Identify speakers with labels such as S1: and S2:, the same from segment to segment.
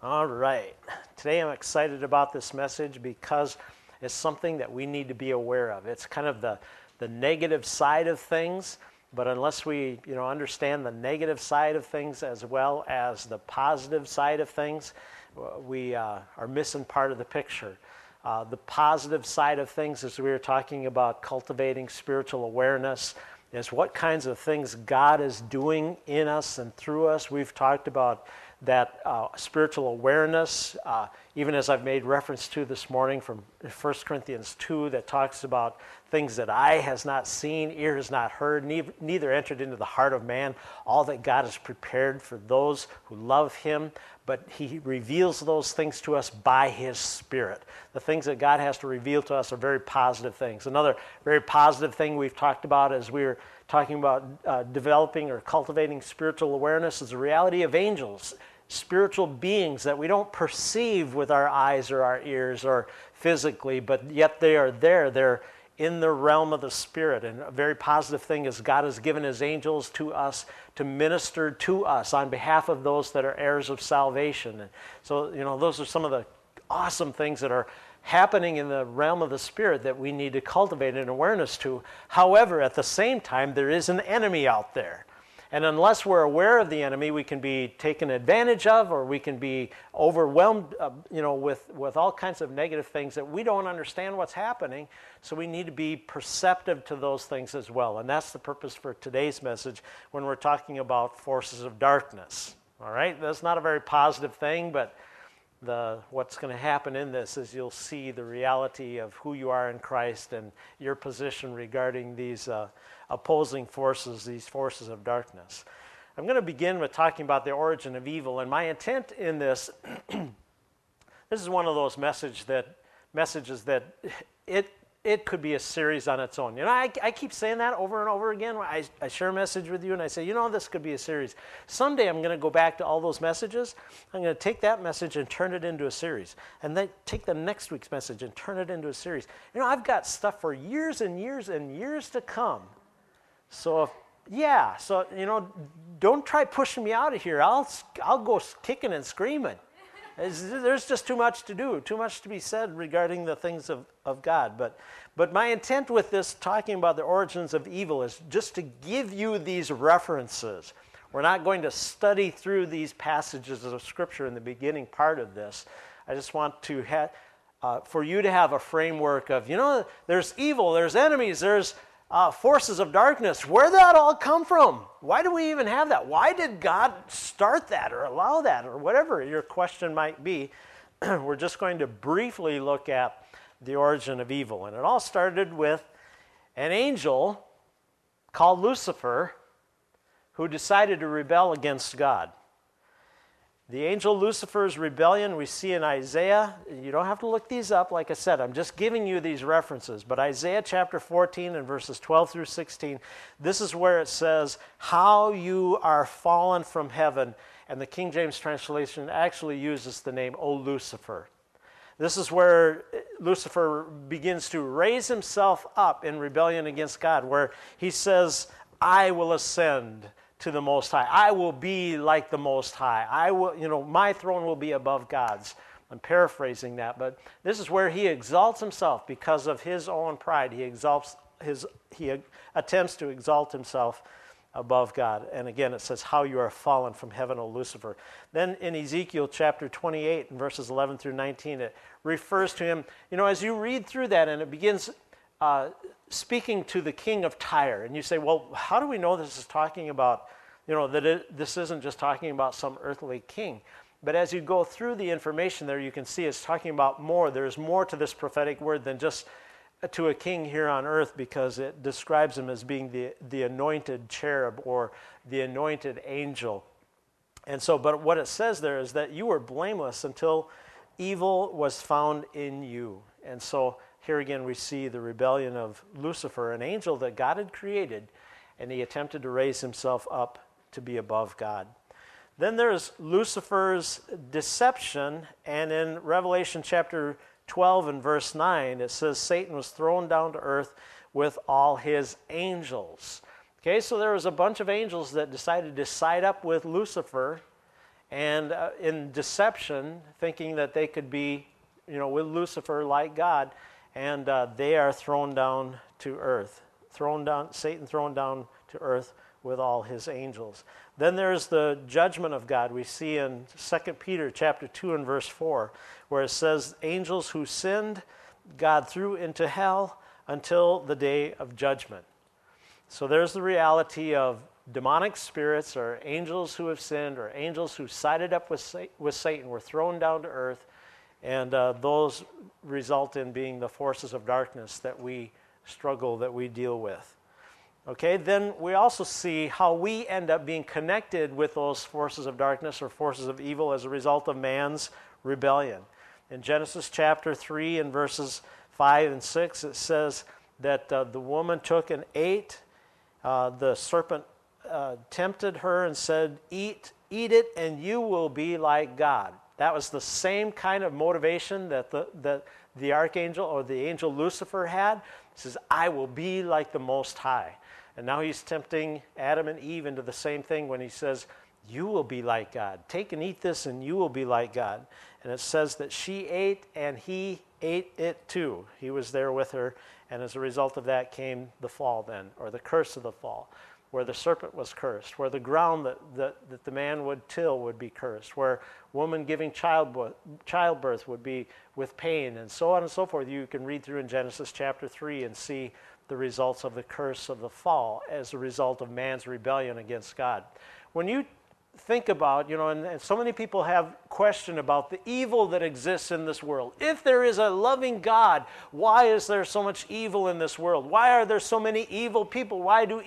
S1: All right. Today I'm excited about this message because it's something that we need to be aware of. It's kind of the negative side of things, but unless we understand the negative side of things as well as the positive side of things, we are missing part of the picture. The positive side of things, as we were talking about cultivating spiritual awareness, is what kinds of things God is doing in us and through us. We've talked about that spiritual awareness, even as I've made reference to this morning from 1 Corinthians 2, that talks about things that eye has not seen, ear has not heard, neither entered into the heart of man, all that God has prepared for those who love Him. But He reveals those things to us by His Spirit. The things that God has to reveal to us are very positive things. Another very positive thing we've talked about as we were talking about developing or cultivating spiritual awareness is the reality of angels, spiritual beings that we don't perceive with our eyes or our ears or physically, but yet they are there. They're in the realm of the Spirit. And a very positive thing is God has given His angels to us to minister to us on behalf of those that are heirs of salvation. And so, those are some of the awesome things that are happening in the realm of the Spirit that we need to cultivate an awareness to. However, at the same time, there is an enemy out there. And unless we're aware of the enemy, we can be taken advantage of, or we can be overwhelmed, with all kinds of negative things that we don't understand what's happening. So we need to be perceptive to those things as well. And that's the purpose for today's message when we're talking about forces of darkness. All right? That's not a very positive thing, but what's going to happen in this is you'll see the reality of who you are in Christ and your position regarding these opposing forces, these forces of darkness. I'm going to begin with talking about the origin of evil, and my intent in this, this is one of those messages that it could be a series on its own. I keep saying that over and over again. I share a message with you and I say, this could be a series. Someday I'm going to go back to all those messages. I'm going to take that message and turn it into a series. And then take the next week's message and turn it into a series. I've got stuff for years and years and years to come. So don't try pushing me out of here. I'll go kicking and screaming. There's just too much to do, too much to be said regarding the things of God. But my intent with this, talking about the origins of evil, is just to give you these references. We're not going to study through these passages of Scripture in the beginning part of this. I just want to for you to have a framework of, there's evil, there's enemies, there's forces of darkness. Where did that all come from? Why do we even have that? Why did God start that or allow that or whatever your question might be? We're just going to briefly look at the origin of evil. And it all started with an angel called Lucifer who decided to rebel against God. The angel Lucifer's rebellion we see in Isaiah. You don't have to look these up. Like I said, I'm just giving you these references. But Isaiah chapter 14 and verses 12 through 16, this is where it says, how you are fallen from heaven. And the King James translation actually uses the name, O Lucifer. This is where Lucifer begins to raise himself up in rebellion against God, where he says, I will ascend to the Most High. I will be like the Most High. I will, my throne will be above God's. I'm paraphrasing that, but this is where he exalts himself because of his own pride. He attempts to exalt himself above God. And again, it says, how you are fallen from heaven, O Lucifer. Then in Ezekiel chapter 28 and verses 11 through 19, it refers to him, as you read through that, and it begins speaking to the king of Tyre. And you say, well, how do we know this is talking about, this isn't just talking about some earthly king? But as you go through the information there, you can see it's talking about more. There's more to this prophetic word than just to a king here on earth, because it describes him as being the anointed cherub or the anointed angel. And so, but what it says there is that you were blameless until evil was found in you. And so here again we see the rebellion of Lucifer, an angel that God had created, and he attempted to raise himself up to be above God. Then there's Lucifer's deception, and in Revelation chapter 12 and verse 9, it says Satan was thrown down to earth with all his angels. Okay, so there was a bunch of angels that decided to side up with Lucifer and in deception, thinking that they could be, with Lucifer like God, and they are thrown down to earth. Satan thrown down to earth with all his angels. Then there's the judgment of God. We see in 2 Peter chapter 2 and verse 4, where it says, angels who sinned, God threw into hell until the day of judgment. So there's the reality of demonic spirits, or angels who have sinned, or angels who sided up with Satan, were thrown down to earth, and those result in being the forces of darkness that we struggle, that we deal with. Okay, then we also see how we end up being connected with those forces of darkness or forces of evil as a result of man's rebellion. In Genesis chapter 3 and verses 5 and 6, it says that the woman took and ate. The serpent tempted her and said, eat it and you will be like God. That was the same kind of motivation that the archangel or the angel Lucifer had. He says, I will be like the Most High. And now he's tempting Adam and Eve into the same thing when he says, you will be like God. Take and eat this and you will be like God. And it says that she ate and he ate it too. He was there with her, and as a result of that came the fall then, or the curse of the fall, where the serpent was cursed, where the ground that the man would till would be cursed, where woman giving childbirth would be with pain, and so on and so forth. You can read through in Genesis chapter 3 and see the results of the curse of the fall as a result of man's rebellion against God. When you think about, and so many people have question about the evil that exists in this world. If there is a loving God, why is there so much evil in this world? Why are there so many evil people? Why do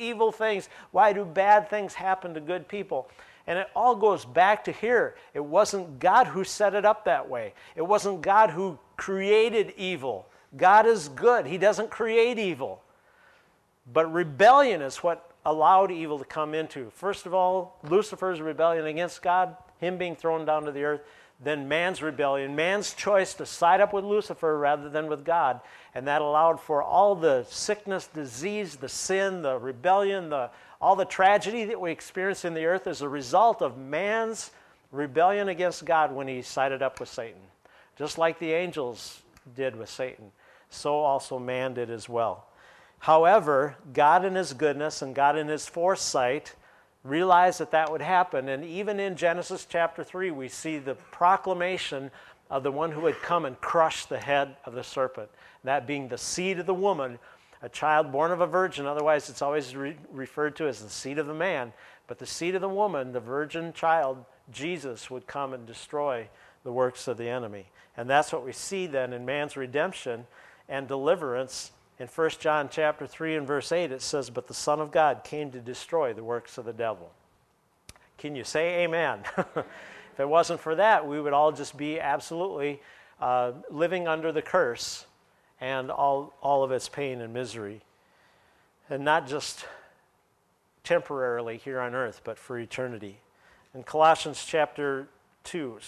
S1: bad things happen to good people? And it all goes back to here. It wasn't God who set it up that way. It wasn't God who created evil. God is good. He doesn't create evil. But rebellion is what allowed evil to come into. First of all, Lucifer's rebellion against God, him being thrown down to the earth. Then man's rebellion, man's choice to side up with Lucifer rather than with God. And that allowed for all the sickness, disease, the sin, the rebellion, all the tragedy that we experience in the earth as a result of man's rebellion against God when he sided up with Satan. Just like the angels did with Satan, so also man did as well. However, God in his goodness and God in his foresight realized that would happen. And even in Genesis chapter 3, we see the proclamation of the one who had come and crushed the head of the serpent. That being the seed of the woman, a child born of a virgin. Otherwise, it's always referred to as the seed of the man. But the seed of the woman, the virgin child, Jesus, would come and destroy the works of the enemy. And that's what we see then in man's redemption and deliverance. In 1 John chapter 3 and verse 8, it says, but the Son of God came to destroy the works of the devil. Can you say amen? If it wasn't for that, we would all just be absolutely living under the curse and all of its pain and misery. And not just temporarily here on earth, but for eternity. In Colossians chapter 2,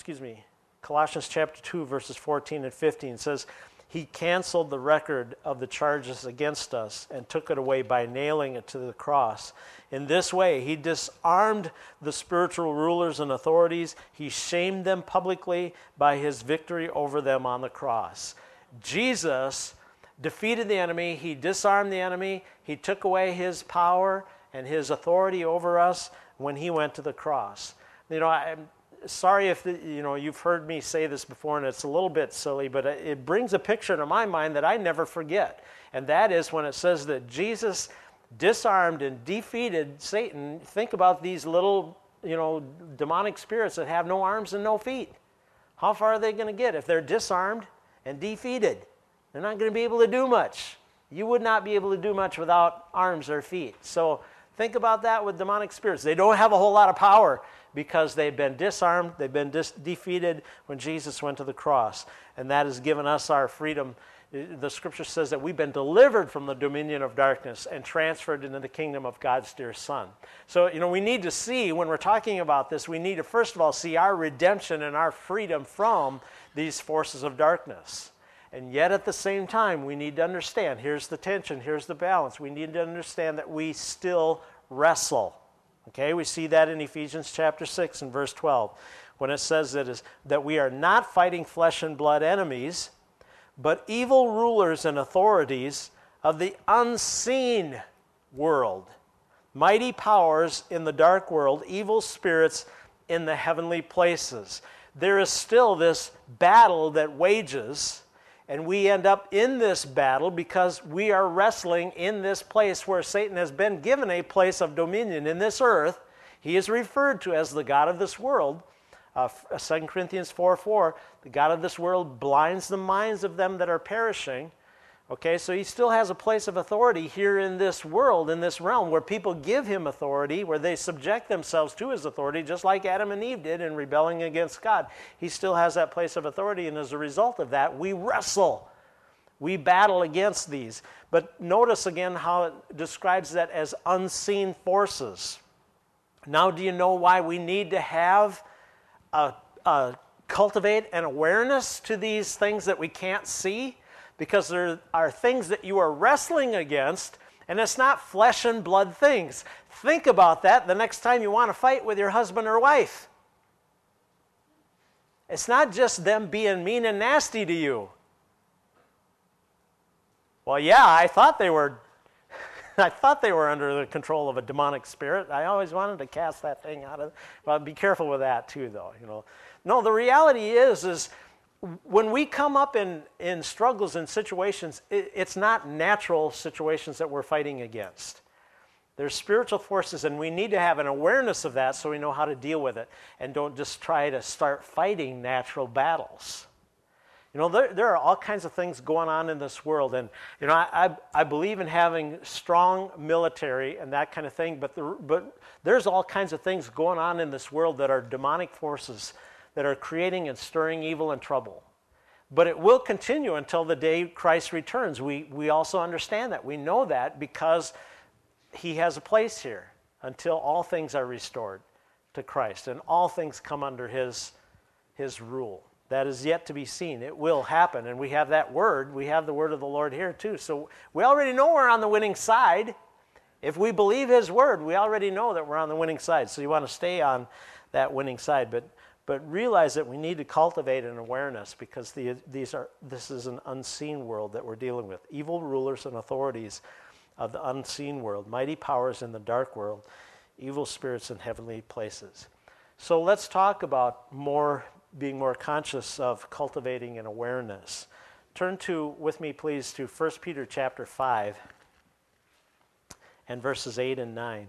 S1: verses 14 and 15, says, he canceled the record of the charges against us and took it away by nailing it to the cross. In this way, he disarmed the spiritual rulers and authorities. He shamed them publicly by his victory over them on the cross. Jesus defeated the enemy. He disarmed the enemy. He took away his power and his authority over us when he went to the cross. I'm sorry if you've heard me say this before, and it's a little bit silly, but it brings a picture to my mind that I never forget. And that is when it says that Jesus disarmed and defeated Satan. Think about these little, demonic spirits that have no arms and no feet. How far are they going to get if they're disarmed and defeated? They're not going to be able to do much. You would not be able to do much without arms or feet. So think about that with demonic spirits. They don't have a whole lot of power because they've been disarmed, they've been defeated when Jesus went to the cross. And that has given us our freedom. The scripture says that we've been delivered from the dominion of darkness and transferred into the kingdom of God's dear Son. So, we need to see, when we're talking about this, we need to first of all see our redemption and our freedom from these forces of darkness. And yet at the same time, we need to understand, here's the tension, here's the balance. We need to understand that we still wrestle. Okay, we see that in Ephesians chapter 6 and verse 12. when it says that we are not fighting flesh and blood enemies, but evil rulers and authorities of the unseen world, mighty powers in the dark world, evil spirits in the heavenly places. There is still this battle that wages, and we end up in this battle because we are wrestling in this place where Satan has been given a place of dominion in this earth. He is referred to as the god of this world. 2 Corinthians 4:4, the god of this world blinds the minds of them that are perishing. Okay, so he still has a place of authority here in this world, in this realm, where people give him authority, where they subject themselves to his authority, just like Adam and Eve did in rebelling against God. He still has that place of authority, and as a result of that, we wrestle. We battle against these. But notice again how it describes that as unseen forces. Now, do you know why we need to have cultivate an awareness to these things that we can't see? Because there are things that you are wrestling against, and it's not flesh and blood things. Think about that the next time you want to fight with your husband or wife. It's not just them being mean and nasty to you. Well, yeah, I thought they were under the control of a demonic spirit. I always wanted to cast that thing out of. Well, be careful with that too, though. No, the reality is when we come up in struggles and situations, it's not natural situations that we're fighting against. There's spiritual forces, and we need to have an awareness of that so we know how to deal with it and don't just try to start fighting natural battles. There are all kinds of things going on in this world, and I believe in having strong military and that kind of thing, but there's all kinds of things going on in this world that are demonic forces that are creating and stirring evil and trouble. But it will continue until the day Christ returns. We also understand that. We know that because he has a place here until all things are restored to Christ and all things come under his rule. That is yet to be seen. It will happen. And we have that word. We have the word of the Lord here too. So we already know we're on the winning side. If we believe his word, we already know that we're on the winning side. So you want to stay on that winning side. But realize that we need to cultivate an awareness because this is an unseen world that we're dealing with. Evil rulers and authorities of the unseen world, mighty powers in the dark world, evil spirits in heavenly places. So let's talk about being more conscious of cultivating an awareness. Turn with me please to 1 Peter chapter 5 and verses 8 and 9.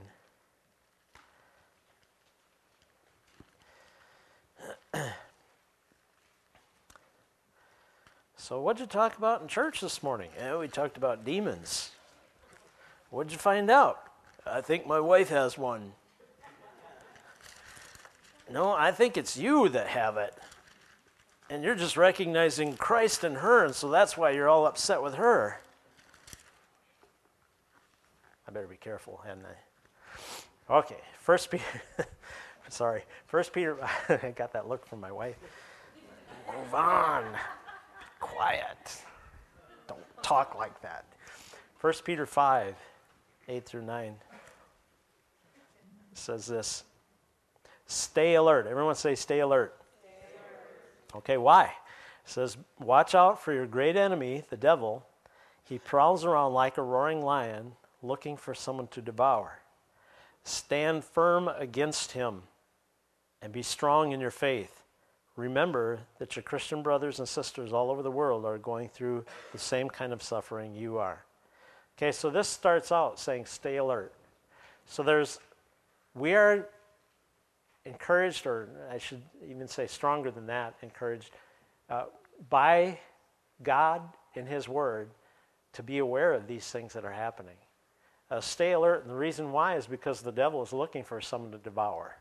S1: So what'd you talk about in church this morning? We talked about demons. What'd you find out? I think my wife has one. No, I think it's you that have it. And you're just recognizing Christ in her, and so that's why you're all upset with her. I better be careful, hadn't I? Okay, 1 Peter. Sorry, 1 Peter. I got that look from my wife. Move on. Quiet. Don't talk like that. 1 Peter 5, 8 through 9 says this. Stay alert. Everyone say stay alert. Stay alert. Okay, why? It says, watch out for your great enemy, the devil. He prowls around like a roaring lion, looking for someone to devour. Stand firm against him and be strong in your faith. Remember that your Christian brothers and sisters all over the world are going through the same kind of suffering you are. Okay, so this starts out saying stay alert. So we are encouraged, or I should even say stronger than that, encouraged by God in his word to be aware of these things that are happening. Stay alert, and the reason why is because the devil is looking for someone to devour.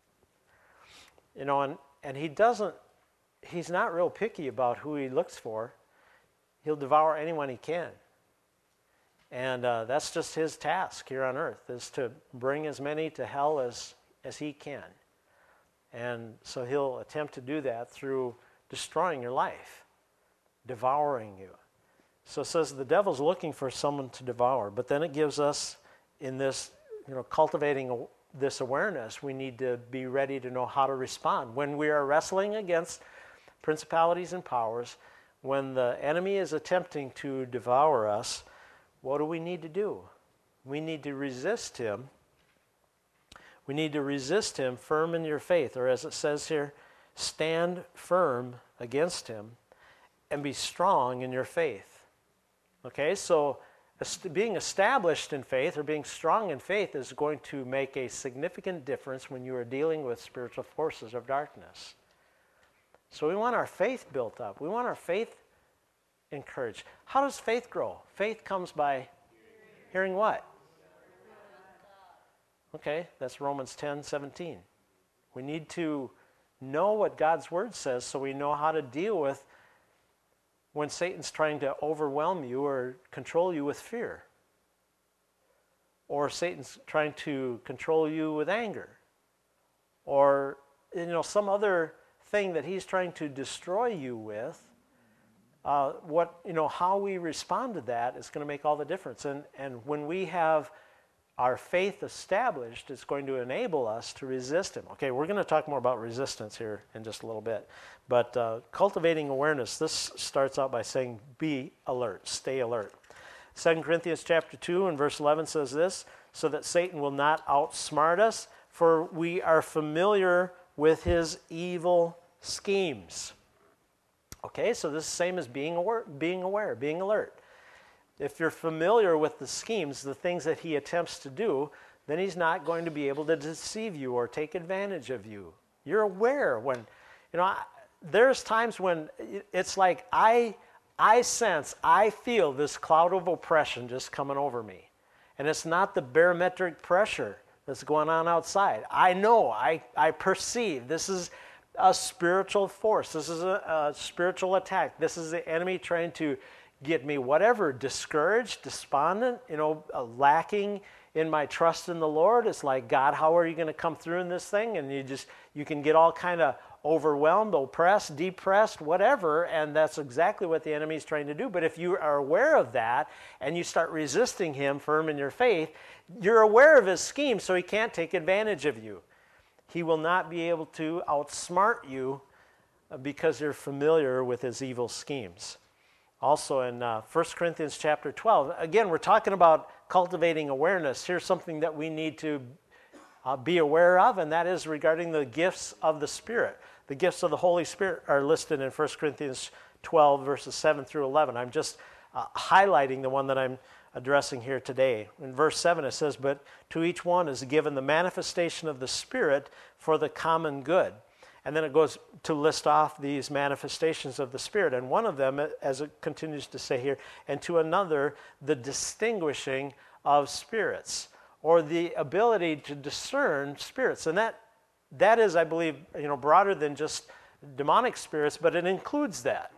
S1: And he's not real picky about who he looks for. He'll devour anyone he can. And that's just his task here on earth, is to bring as many to hell as he can. And so he'll attempt to do that through destroying your life, devouring you. So it says the devil's looking for someone to devour. But then it gives us in this, cultivating this awareness, we need to be ready to know how to respond. When we are wrestling against principalities and powers, when the enemy is attempting to devour us, what do we need to do? We need to resist him. We need to resist him firm in your faith, or as it says here, stand firm against him and be strong in your faith. Okay, so being established in faith or being strong in faith is going to make a significant difference when you are dealing with spiritual forces of darkness. So we want our faith built up. We want our faith encouraged. How does faith grow? Faith comes by hearing what? Okay, that's Romans 10:17. We need to know what God's word says so we know how to deal with when Satan's trying to overwhelm you or control you with fear. Or Satan's trying to control you with anger. Or some other thing that he's trying to destroy you with. How we respond to that is going to make all the difference. And when we have our faith established, it's going to enable us to resist him. Okay, we're going to talk more about resistance here in just a little bit. But cultivating awareness, this starts out by saying, be alert, stay alert. 2 Corinthians chapter 2 and verse 11 says this, so that Satan will not outsmart us, for we are familiar with his evil schemes. Okay, so this is the same as being aware, being alert. If you're familiar with the schemes, the things that he attempts to do, then he's not going to be able to deceive you or take advantage of you. You're aware when, there's times when it's like I sense, I feel this cloud of oppression just coming over me. And it's not the barometric pressure that's going on outside. I know, I perceive this is a spiritual force. This is a spiritual attack. This is the enemy trying to get me whatever, discouraged, despondent, lacking in my trust in the Lord. It's like, God, how are you going to come through in this thing? And you can get all kind of overwhelmed, oppressed, depressed, whatever, and that's exactly what the enemy is trying to do. But if you are aware of that and you start resisting him firm in your faith, you're aware of his schemes, so he can't take advantage of you. He will not be able to outsmart you because you're familiar with his evil schemes. Also in 1 Corinthians chapter 12, again, we're talking about cultivating awareness. Here's something that we need to be aware of, and that is regarding the gifts of the Spirit. The gifts of the Holy Spirit are listed in 1 Corinthians 12, verses 7 through 11. I'm just highlighting the one that I'm addressing here today. In verse 7 it says, but to each one is given the manifestation of the Spirit for the common good. And then it goes to list off these manifestations of the Spirit. And one of them, as it continues to say here, and to another, the distinguishing of spirits, or the ability to discern spirits. And that is, I believe, broader than just demonic spirits, but it includes that.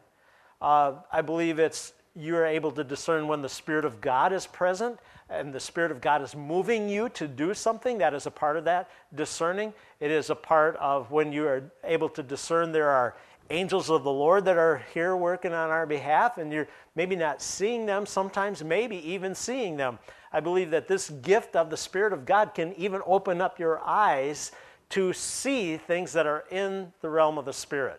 S1: I believe you're able to discern when the Spirit of God is present and the Spirit of God is moving you to do something. That is a part of that discerning. It is a part of when you are able to discern there are angels of the Lord that are here working on our behalf, and you're maybe not seeing them, sometimes maybe even seeing them. I believe that this gift of the Spirit of God can even open up your eyes to see things that are in the realm of the Spirit.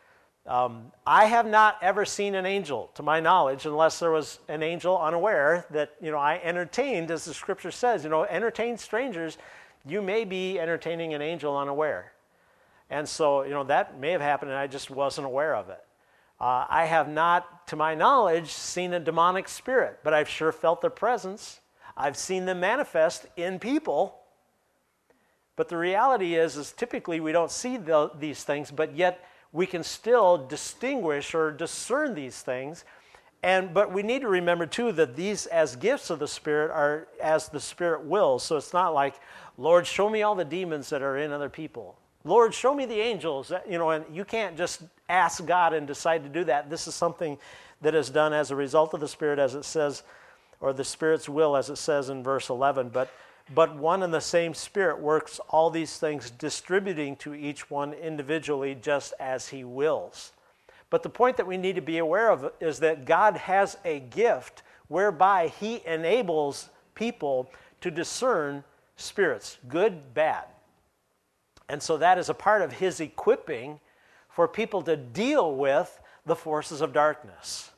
S1: I have not ever seen an angel, to my knowledge, unless there was an angel unaware that, I entertained, as the Scripture says, entertain strangers. You may be entertaining an angel unaware. And so, that may have happened and I just wasn't aware of it. I have not, to my knowledge, seen a demonic spirit, but I've sure felt their presence. I've seen them manifest in people. But the reality is typically we don't see these things, but yet we can still distinguish or discern these things. But we need to remember, too, that these as gifts of the Spirit are as the Spirit wills. So it's not like, Lord, show me all the demons that are in other people. Lord, show me the angels. And you can't just ask God and decide to do that. This is something that is done as a result of the Spirit, as it says, or the Spirit's will, as it says in verse 11. But one and the same Spirit works all these things, distributing to each one individually just as he wills. But the point that we need to be aware of is that God has a gift whereby he enables people to discern spirits, good, bad. And so that is a part of his equipping for people to deal with the forces of darkness.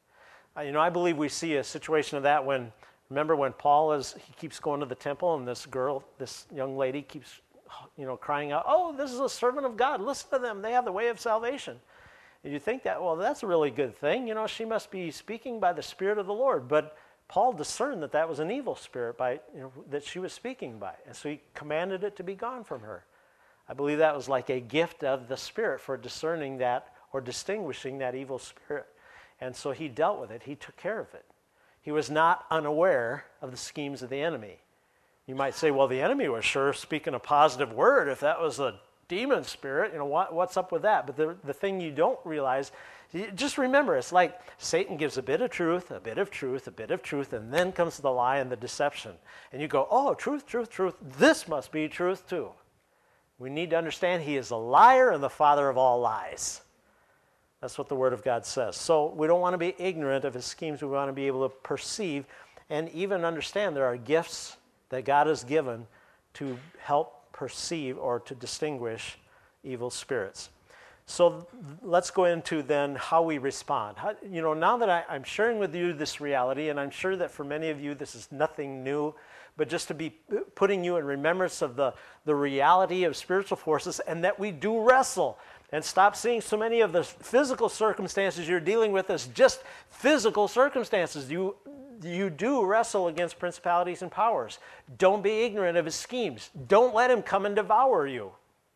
S1: I believe we see a situation of that remember when he keeps going to the temple and this young lady keeps, crying out, "Oh, this is a servant of God. Listen to them. They have the way of salvation." And you think that, well, that's a really good thing. She must be speaking by the Spirit of the Lord. But Paul discerned that was an evil spirit that she was speaking by. And so he commanded it to be gone from her. I believe that was like a gift of the Spirit for discerning that or distinguishing that evil spirit. And so he dealt with it. He took care of it. He was not unaware of the schemes of the enemy. You might say, well, the enemy was sure speaking a positive word. If that was a demon spirit, what's up with that? But the thing you don't realize, just remember, it's like Satan gives a bit of truth, a bit of truth, a bit of truth, and then comes the lie and the deception. And you go, oh, truth, truth, truth. This must be truth too. We need to understand he is a liar and the father of all lies. That's what the Word of God says. So we don't want to be ignorant of his schemes. We want to be able to perceive and even understand there are gifts that God has given to help perceive or to distinguish evil spirits. So let's go into then how we respond. Now that I'm sharing with you this reality, and I'm sure that for many of you this is nothing new, but just to be putting you in remembrance of the reality of spiritual forces and that we do wrestle. And stop seeing so many of the physical circumstances you're dealing with as just physical circumstances. You do wrestle against principalities and powers. Don't be ignorant of his schemes. Don't let him come and devour you.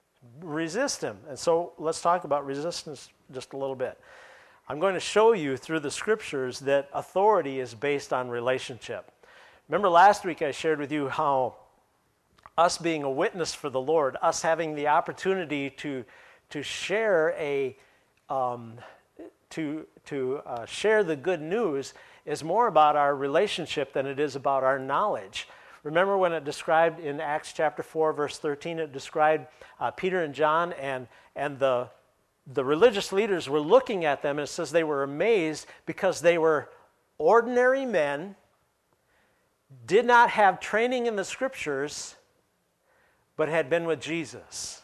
S1: Resist him. And so let's talk about resistance just a little bit. I'm going to show you through the scriptures that authority is based on relationship. Remember last week I shared with you how us being a witness for the Lord, us having the opportunity to share share the good news is more about our relationship than it is about our knowledge. Remember when it described in Acts chapter 4, verse 13, it described Peter and John and the religious leaders were looking at them, and it says they were amazed because they were ordinary men, did not have training in the scriptures, but had been with Jesus.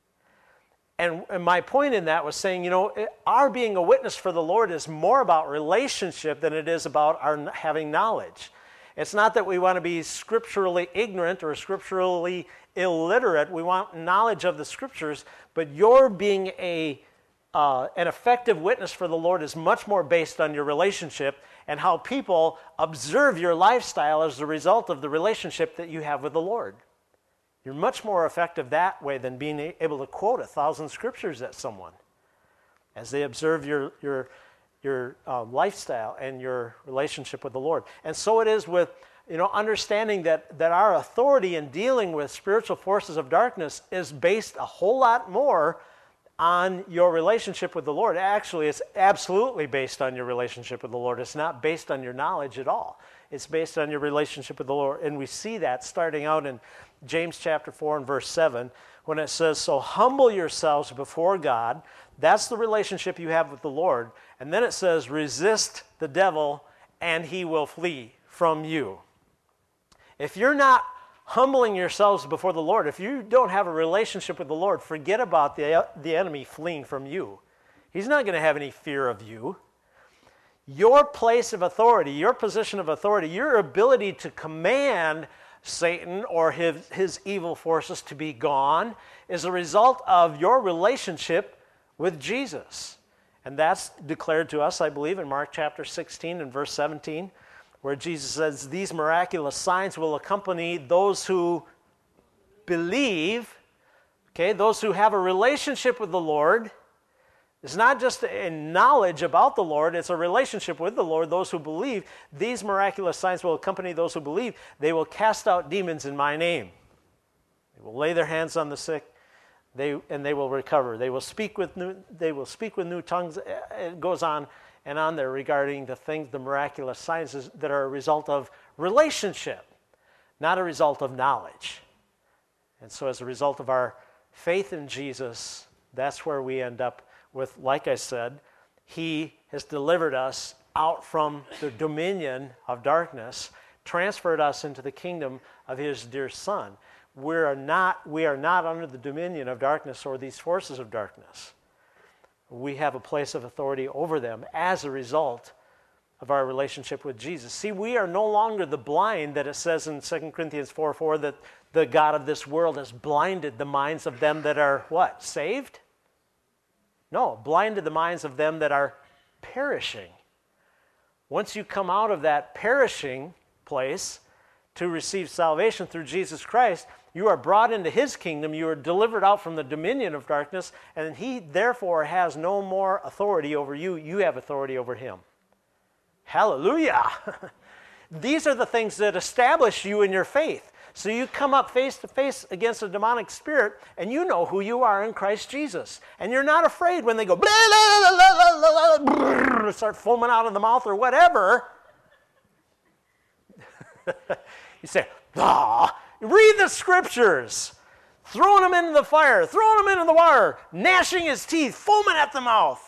S1: And my point in that was saying, our being a witness for the Lord is more about relationship than it is about our having knowledge. It's not that we want to be scripturally ignorant or scripturally illiterate. We want knowledge of the scriptures, but your being an effective witness for the Lord is much more based on your relationship and how people observe your lifestyle as a result of the relationship that you have with the Lord. You're much more effective that way than being able to quote 1,000 scriptures at someone as they observe your lifestyle and your relationship with the Lord. And so it is with understanding that our authority in dealing with spiritual forces of darkness is based a whole lot more on your relationship with the Lord. Actually, it's absolutely based on your relationship with the Lord. It's not based on your knowledge at all. It's based on your relationship with the Lord. And we see that starting out in James chapter 4 and verse 7 when it says, so humble yourselves before God. That's the relationship you have with the Lord. And then it says, resist the devil and he will flee from you. If you're not humbling yourselves before the Lord, if you don't have a relationship with the Lord, forget about the enemy fleeing from you. He's not going to have any fear of you. Your place of authority, your position of authority, your ability to command Satan or his evil forces to be gone is a result of your relationship with Jesus. And that's declared to us, I believe, in Mark chapter 16 and verse 17, where Jesus says, these miraculous signs will accompany those who believe, those who have a relationship with the Lord. It's not just a knowledge about the Lord, it's a relationship with the Lord. Those who believe, these miraculous signs will accompany those who believe. They will cast out demons in my name. They will lay their hands on the sick, and they will recover. They will speak with new tongues. It goes on and on there regarding the miraculous signs that are a result of relationship, not a result of knowledge. And so as a result of our faith in Jesus, that's where we end up with, like I said, he has delivered us out from the dominion of darkness transferred us into the kingdom of his dear Son. We are not under the dominion of darkness or these forces of darkness. We have a place of authority over them as a result of our relationship with Jesus. See, we are no longer the blind that it says in 2 Corinthians 4:4 that the God of this world has blinded the minds of them that are what? Saved? No, blinded the minds of them that are perishing. Once you come out of that perishing place to receive salvation through Jesus Christ, you are brought into his kingdom, you are delivered out from the dominion of darkness, and he therefore has no more authority over you. You have authority over him. Hallelujah! These are the things that establish you in your faith. So you come up face to face against a demonic spirit, and you know who you are in Christ Jesus. And you're not afraid when they go, blah, blah, blah, blah, blah, blah, start foaming out of the mouth or whatever. You say, read the scriptures. Throwing them into the fire, throwing them into the water, gnashing his teeth, foaming at the mouth.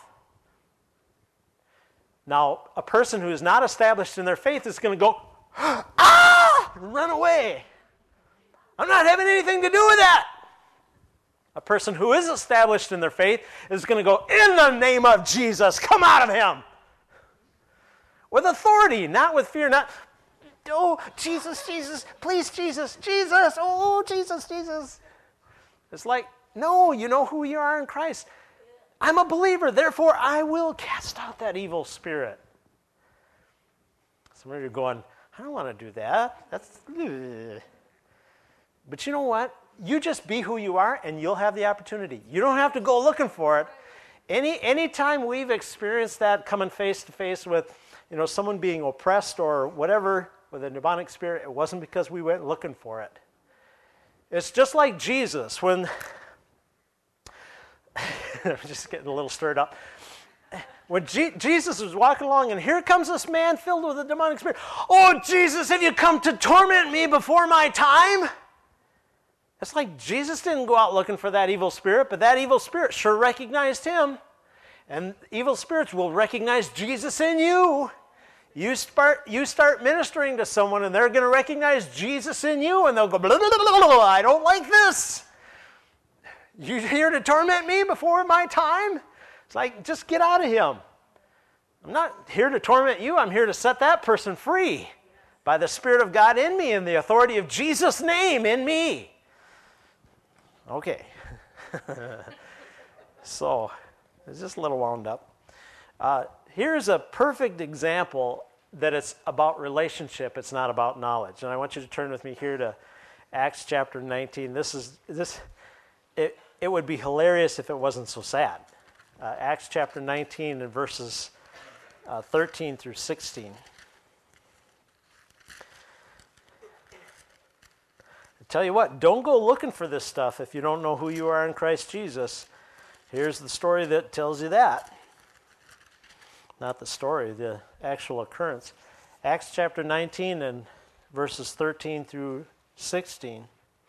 S1: Now, a person who is not established in their faith is going to go, run away. I'm not having anything to do with that. A person who is established in their faith is going to go, in the name of Jesus, come out of him. With authority, not with fear, not, oh, Jesus, Jesus, please, Jesus, Jesus, oh, Jesus, Jesus. It's like, no, you know who you are in Christ. I'm a believer, therefore I will cast out that evil spirit. Some of you are going, I don't want to do that. That's, ugh. But you know what? You just be who you are and you'll have the opportunity. You don't have to go looking for it. Any time we've experienced that coming face to face with, someone being oppressed or whatever with a demonic spirit, it wasn't because we went looking for it. It's just like Jesus when I'm just getting a little stirred up. When Jesus was walking along, and here comes this man filled with a demonic spirit. Oh, Jesus, have you come to torment me before my time? It's like Jesus didn't go out looking for that evil spirit, but that evil spirit sure recognized him. And evil spirits will recognize Jesus in you. You start ministering to someone, and they're going to recognize Jesus in you, and they'll go, blah, blah, blah, blah, I don't like this. You here to torment me before my time? It's like, just get out of him. I'm not here to torment you. I'm here to set that person free by the Spirit of God in me and the authority of Jesus' name in me. Okay. So, it's just a little wound up. Here's a perfect example that it's about relationship. It's not about knowledge. And I want you to turn with me here to Acts chapter 19. It would be hilarious if it wasn't so sad. Acts chapter 19 and verses 13 through 16. I tell you what, don't go looking for this stuff if you don't know who you are in Christ Jesus. Here's the story that tells you that. Not the story, the actual occurrence. Acts chapter 19 and verses 13 through 16.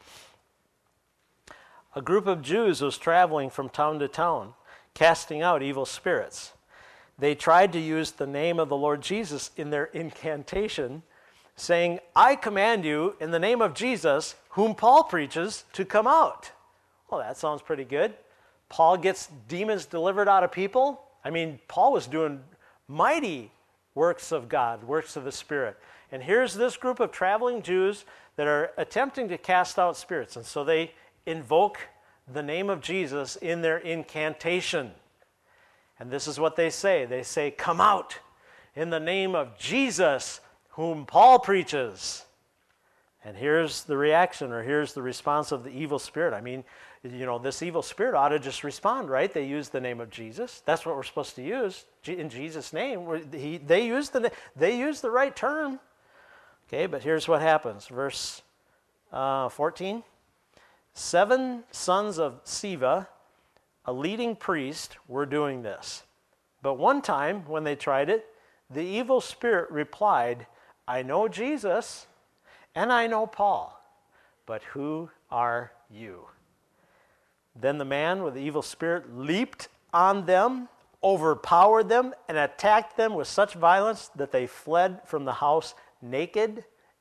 S1: A group of Jews was traveling from town to town, casting out evil spirits. They tried to use the name of the Lord Jesus in their incantation, saying, I command you in the name of Jesus, whom Paul preaches, to come out. Well, that sounds pretty good. Paul gets demons delivered out of people. I mean, Paul was doing mighty works of God, works of the Spirit. And here's this group of traveling Jews that are attempting to cast out spirits. And so they invoke the name of Jesus in their incantation. And this is what they say. They say, come out in the name of Jesus, whom Paul preaches. And here's the reaction, or here's the response of the evil spirit. I mean, this evil spirit ought to just respond, right? They use the name of Jesus. That's what we're supposed to use, in Jesus' name. They use the right term. Okay, but here's what happens. Verse 14. 7 sons of Sceva, a leading priest, were doing this. But one time, when they tried it, the evil spirit replied, I know Jesus, and I know Paul, but who are you? Then the man with the evil spirit leaped on them, overpowered them, and attacked them with such violence that they fled from the house naked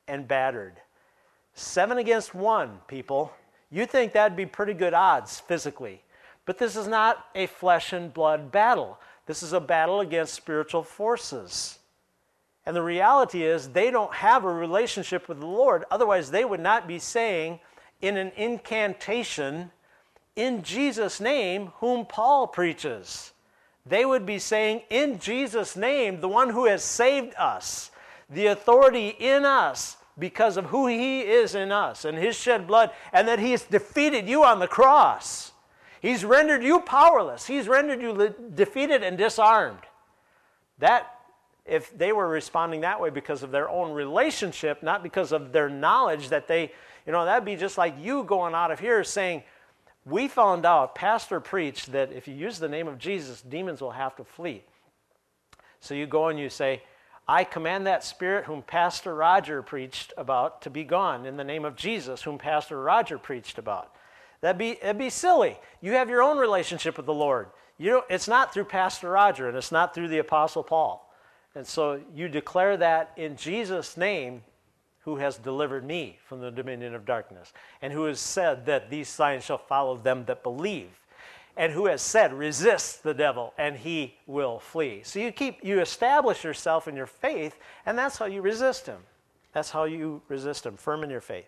S1: and battered. 7 against 1, people. You think that'd be pretty good odds physically. But this is not a flesh and blood battle. This is a battle against spiritual forces. And the reality is they don't have a relationship with the Lord. Otherwise, they would not be saying in an incantation, in Jesus' name, whom Paul preaches. They would be saying, in Jesus' name, the one who has saved us, the authority in us because of who he is in us and his shed blood, and that he has defeated you on the cross. He's rendered you powerless. He's rendered you defeated and disarmed. That, if they were responding that way because of their own relationship, not because of their knowledge that they, that'd be just like you going out of here saying, we found out, pastor preached that if you use the name of Jesus, demons will have to flee. So you go and you say, I command that spirit whom Pastor Roger preached about to be gone in the name of Jesus, whom Pastor Roger preached about. It'd be silly. You have your own relationship with the Lord. It's not through Pastor Roger, and it's not through the Apostle Paul. And so you declare that in Jesus' name, who has delivered me from the dominion of darkness, and who has said that these signs shall follow them that believe, and who has said, resist the devil, and he will flee. So you establish yourself in your faith, and that's how you resist him. That's how you resist him, firm in your faith.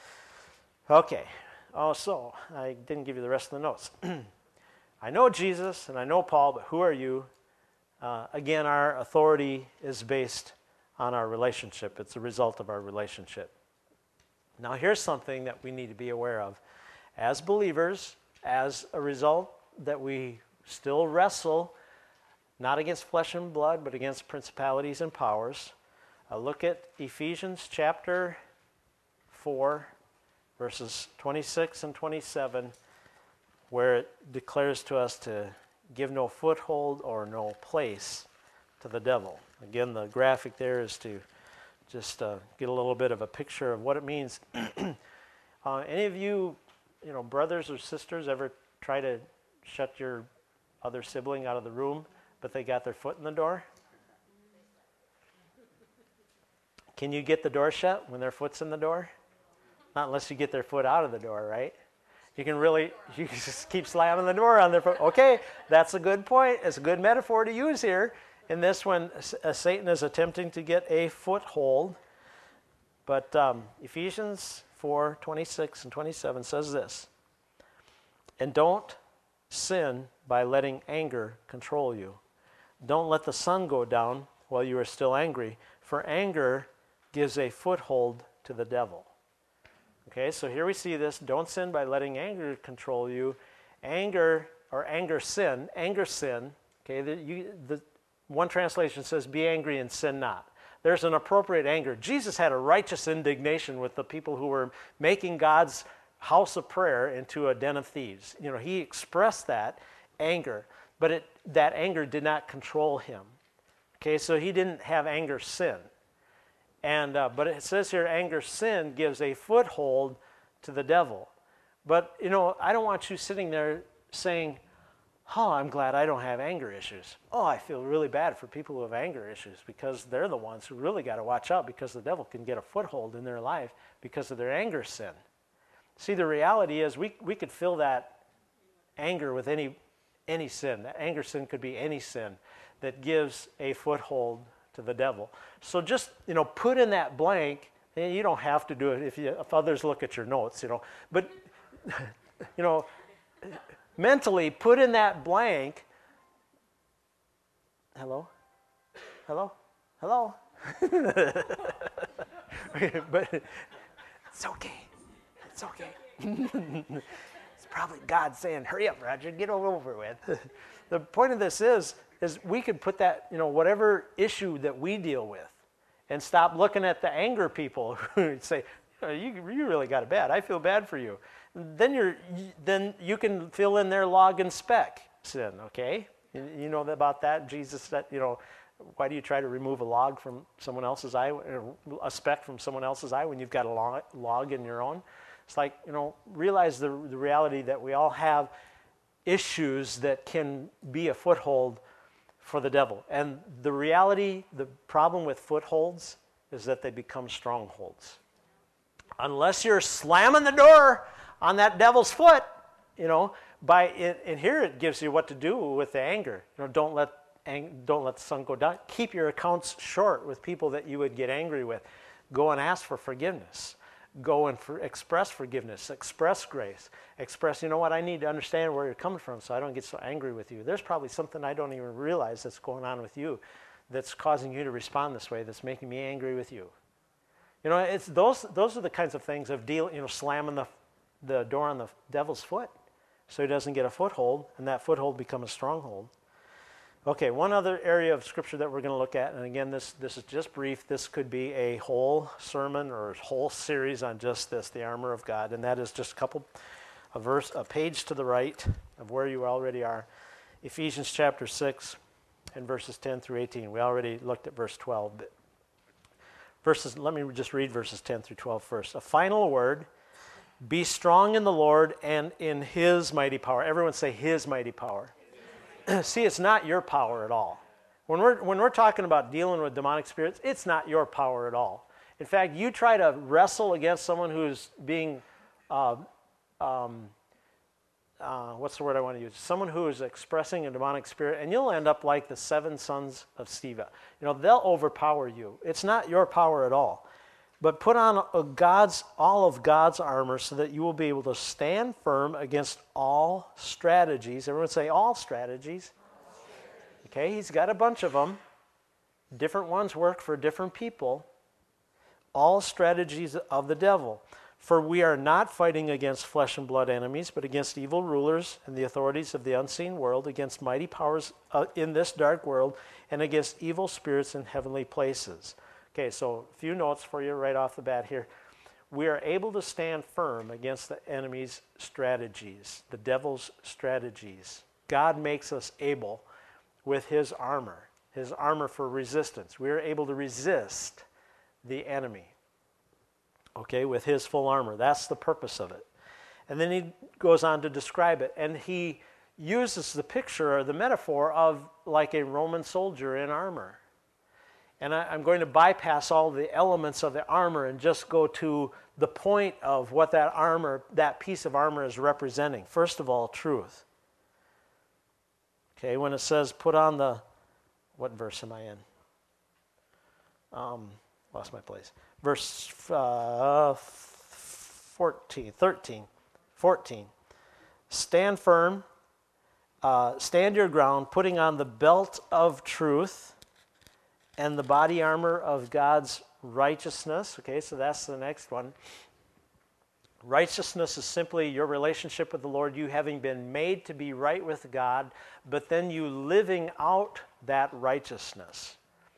S1: Okay. So I didn't give you the rest of the notes. I know Jesus and I know Paul, but who are you? Again, our authority is based on our relationship. It's a result of our relationship. Now, here's something that we need to be aware of. As believers, as a result that we still wrestle, not against flesh and blood, but against principalities and powers. Look at Ephesians chapter 4, verses 26 and 27, where it declares to us to give no foothold or no place to the devil. Again, the graphic there is to just get a little bit of a picture of what it means. Any of you, brothers or sisters, ever try to shut your other sibling out of the room, but they got their foot in the door? Can you get the door shut when their foot's in the door? Not unless you get their foot out of the door, right? You can just keep slamming the door on their foot. Okay, that's a good point. It's a good metaphor to use here. In this one, Satan is attempting to get a foothold. But Ephesians 4, 26 and 27 says this, and don't sin by letting anger control you. Don't let the sun go down while you are still angry, for anger gives a foothold to the devil. Okay, so here we see this. Don't sin by letting anger control you. Anger sin. Okay, the one translation says, be angry and sin not. There's an appropriate anger. Jesus had a righteous indignation with the people who were making God's house of prayer into a den of thieves. He expressed that anger, but that anger did not control him. Okay, so he didn't have anger sin. But it says here, anger sin gives a foothold to the devil. But, I don't want you sitting there saying, oh, I'm glad I don't have anger issues. Oh, I feel really bad for people who have anger issues because they're the ones who really got to watch out because the devil can get a foothold in their life because of their anger sin. See, the reality is we could fill that anger with any sin. That anger sin could be any sin that gives a foothold to the devil. So just, put in that blank, and you don't have to do it if others look at your notes, but, mentally put in that blank, hello? But it's okay. It's probably God saying, hurry up, Roger, get it over with. The point of this is we could put that, whatever issue that we deal with, and stop looking at the anger people who say, you really got it bad. I feel bad for you. Then you can fill in their log and speck sin, okay? You know about that? Jesus said, why do you try to remove a log from someone else's eye, or a speck from someone else's eye when you've got a log in your own? It's like, realize the reality that we all have issues that can be a foothold for the devil. And the reality, the problem with footholds is that they become strongholds. Unless you're slamming the door on that devil's foot, and here it gives you what to do with the anger. Don't let the sun go down. Keep your accounts short with people that you would get angry with. Go and ask for forgiveness. Go and express forgiveness, express grace, express, I need to understand where you're coming from so I don't get so angry with you. There's probably something I don't even realize that's going on with you that's causing you to respond this way, that's making me angry with you. It's those are the kinds of things of slamming the door on the devil's foot so he doesn't get a foothold, and that foothold becomes a stronghold. Okay, one other area of Scripture that we're going to look at, and again, this is just brief. This could be a whole sermon or a whole series on just this, the armor of God, and that is just a page to the right of where you already are. Ephesians chapter 6 and verses 10 through 18. We already looked at verse 12. But let me just read verses 10 through 12 first. A final word, be strong in the Lord and in His mighty power. Everyone say His mighty power. See, it's not your power at all. When we're talking about dealing with demonic spirits, it's not your power at all. In fact, you try to wrestle against someone who's being, what's the word I want to use? Someone who is expressing a demonic spirit, and you'll end up like the 7 sons of Sceva. They'll overpower you. It's not your power at all. But put on all of God's armor so that you will be able to stand firm against all strategies. Everyone say all strategies. Okay, he's got a bunch of them. Different ones work for different people. All strategies of the devil. For we are not fighting against flesh and blood enemies, but against evil rulers and the authorities of the unseen world, against mighty powers in this dark world, and against evil spirits in heavenly places. Okay, so a few notes for you right off the bat here. We are able to stand firm against the enemy's strategies, the devil's strategies. God makes us able with His armor for resistance. We are able to resist the enemy, okay, with His full armor. That's the purpose of it. And then he goes on to describe it, and he uses the picture or the metaphor of like a Roman soldier in armor. And I'm going to bypass all the elements of the armor and just go to the point of what that piece of armor is representing. First of all, truth. Okay, when it says put on what verse am I in? Lost my place. Verse 14. Stand firm, stand your ground, putting on the belt of truth and the body armor of God's righteousness. Okay, so that's the next one. Righteousness is simply your relationship with the Lord, you having been made to be right with God, but then you living out that righteousness.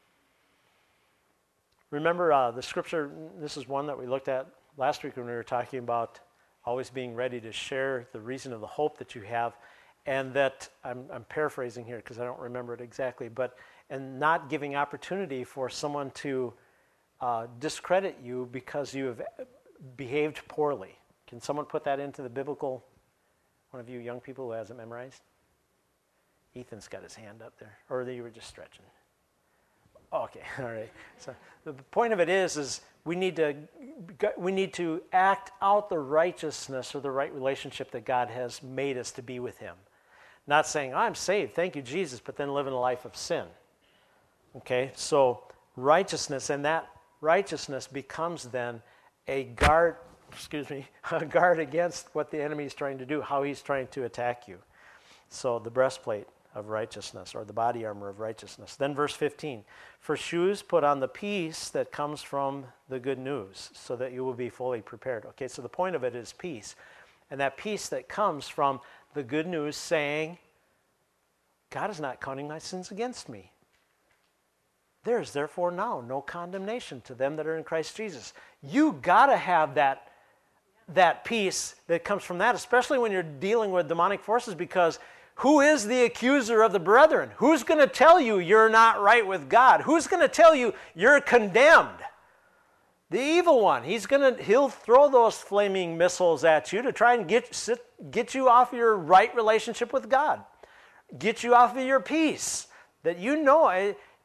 S1: Remember the scripture, this is one that we looked at last week when we were talking about always being ready to share the reason of the hope that you have, and that, I'm paraphrasing here because I don't remember it exactly, and not giving opportunity for someone to discredit you because you have behaved poorly. Can someone put that into the biblical, one of you young people who hasn't memorized? Ethan's got his hand up there, or you were just stretching. Okay, all right. So the point of it is we need to act out the righteousness or the right relationship that God has made us to be with Him. Not saying, I'm saved, thank you, Jesus, but then living a life of sin. Okay, so righteousness, and that righteousness becomes then a guard against what the enemy is trying to do, how he's trying to attack you. So the breastplate of righteousness, or the body armor of righteousness. Then verse 15, for shoes put on the peace that comes from the good news, so that you will be fully prepared. Okay, so the point of it is peace. And that peace that comes from the good news saying, God is not counting my sins against me. There is therefore now no condemnation to them that are in Christ Jesus. You got to have that peace that comes from that, especially when you're dealing with demonic forces, because who is the accuser of the brethren? Who's going to tell you you're not right with God? Who's going to tell you you're condemned? The evil one. He'll throw those flaming missiles at you to try and get you off your right relationship with God. Get you off of your peace. That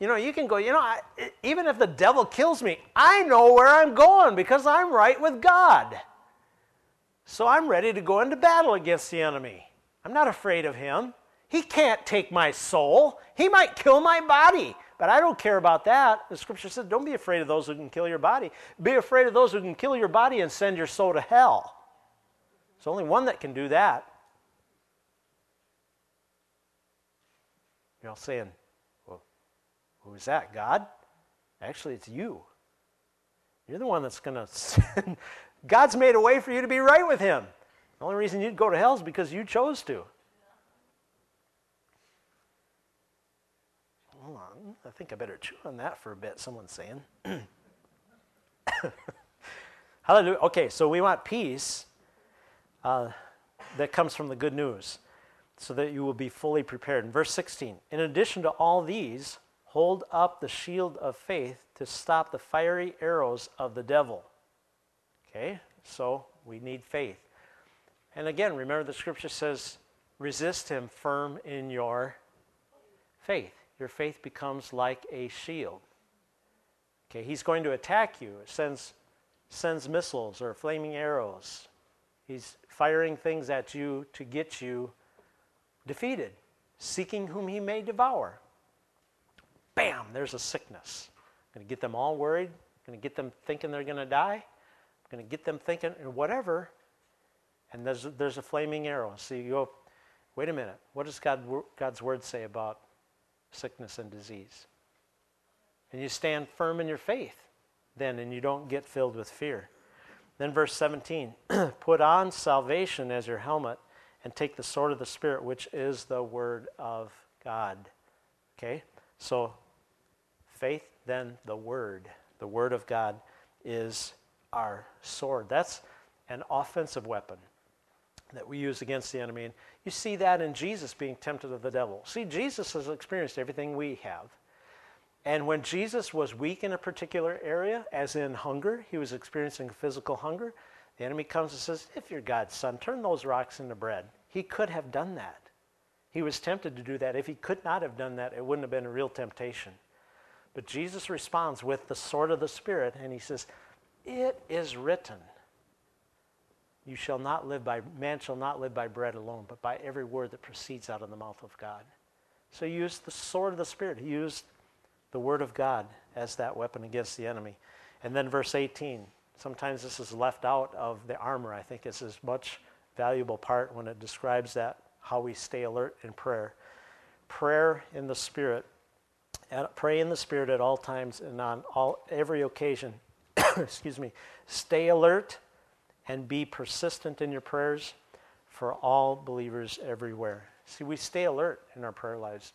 S1: You can go, even if the devil kills me, I know where I'm going because I'm right with God. So I'm ready to go into battle against the enemy. I'm not afraid of him. He can't take my soul. He might kill my body, but I don't care about that. The scripture says, don't be afraid of those who can kill your body. Be afraid of those who can kill your body and send your soul to hell. There's only one that can do that. You're all saying, well, who is that, God? Actually, it's you. You're the one that's going to sin. God's made a way for you to be right with him. The only reason you'd go to hell is because you chose to. Hold on. I think I better chew on that for a bit, someone's saying. Hallelujah. Okay, so we want peace that comes from the good news, so that you will be fully prepared. In verse 16, in addition to all these, hold up the shield of faith to stop the fiery arrows of the devil. Okay, so we need faith. And again, remember the scripture says, resist him firm in your faith. Your faith becomes like a shield. Okay, he's going to attack you. It sends missiles or flaming arrows. He's firing things at you to get you defeated, seeking whom he may devour. Bam, there's a sickness. Going to get them all worried. Going to get them thinking they're going to die. Going to get them thinking whatever. And there's a flaming arrow. So you go, wait a minute. What does God's word say about sickness and disease? And you stand firm in your faith then, and you don't get filled with fear. Then verse 17, put on salvation as your helmet and take the sword of the Spirit, which is the word of God. Okay? So faith, then the word. The word of God is our sword. That's an offensive weapon that we use against the enemy. And you see that in Jesus being tempted of the devil. See, Jesus has experienced everything we have. And when Jesus was weak in a particular area, as in hunger, he was experiencing physical hunger, the enemy comes and says, if you're God's son, turn those rocks into bread. He could have done that. He was tempted to do that. If he could not have done that, it wouldn't have been a real temptation. But Jesus responds with the sword of the Spirit, and he says, it is written, man shall not live by bread alone, but by every word that proceeds out of the mouth of God. So he used the sword of the Spirit. He used the word of God as that weapon against the enemy. And then verse 18, sometimes this is left out of the armor. I think it's as much valuable part when it describes that, how we stay alert in prayer. Prayer in the Spirit. Pray in the Spirit at all times and on every occasion. Excuse me. Stay alert and be persistent in your prayers for all believers everywhere. See, we stay alert in our prayer lives.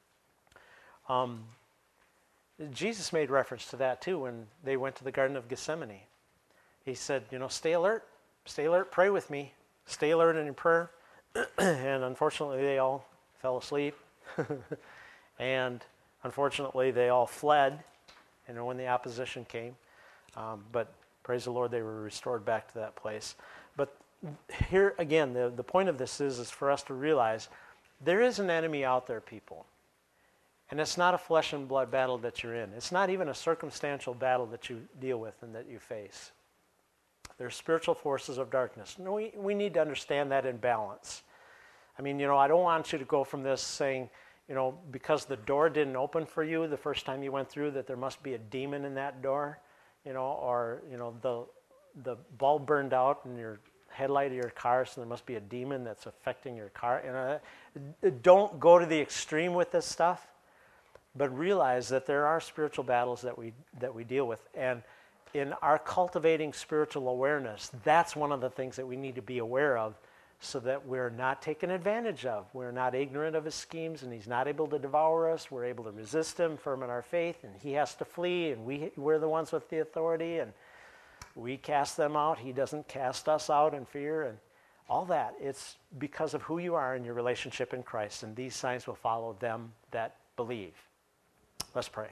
S1: Jesus made reference to that too when they went to the Garden of Gethsemane. He said, stay alert, pray with me, stay alert in your prayer. And unfortunately, they all fell asleep. And unfortunately, they all fled, when the opposition came. But praise the Lord, they were restored back to that place. But here again, the point of this is for us to realize there is an enemy out there, people. And it's not a flesh and blood battle that you're in. It's not even a circumstantial battle that you deal with and that you face. They're spiritual forces of darkness. No, we need to understand that in balance. I don't want you to go from this saying, because the door didn't open for you the first time you went through, that there must be a demon in that door, or the bulb burned out in your headlight of your car, so there must be a demon that's affecting your car. Don't go to the extreme with this stuff. But realize that there are spiritual battles that we deal with. And in our cultivating spiritual awareness, that's one of the things that we need to be aware of so that we're not taken advantage of. We're not ignorant of his schemes, and he's not able to devour us. We're able to resist him, firm in our faith, and he has to flee, and we're the ones with the authority, and we cast them out. He doesn't cast us out in fear, and all that. It's because of who you are in your relationship in Christ, and these signs will follow them that believe. Let's pray.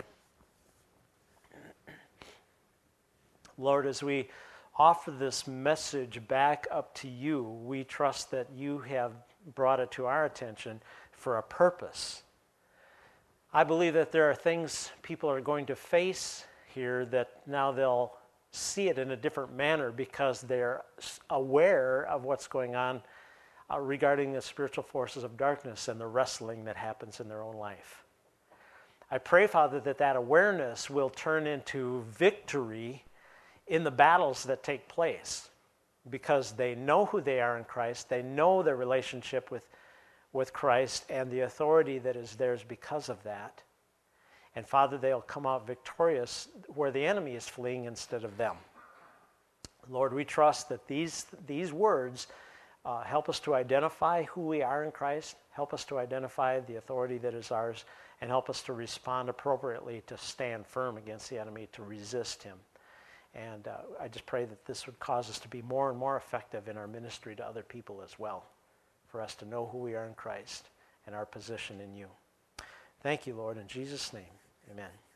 S1: Lord, as we offer this message back up to you, we trust that you have brought it to our attention for a purpose. I believe that there are things people are going to face here that now they'll see it in a different manner because they're aware of what's going on regarding the spiritual forces of darkness and the wrestling that happens in their own life. I pray, Father, that that awareness will turn into victory in the battles that take place because they know who they are in Christ, they know their relationship with Christ and the authority that is theirs because of that. And Father, they'll come out victorious where the enemy is fleeing instead of them. Lord, we trust that these words help us to identify who we are in Christ, help us to identify the authority that is ours, and help us to respond appropriately to stand firm against the enemy, to resist him. And I just pray that this would cause us to be more and more effective in our ministry to other people as well, for us to know who we are in Christ and our position in you. Thank you, Lord, in Jesus' name, amen.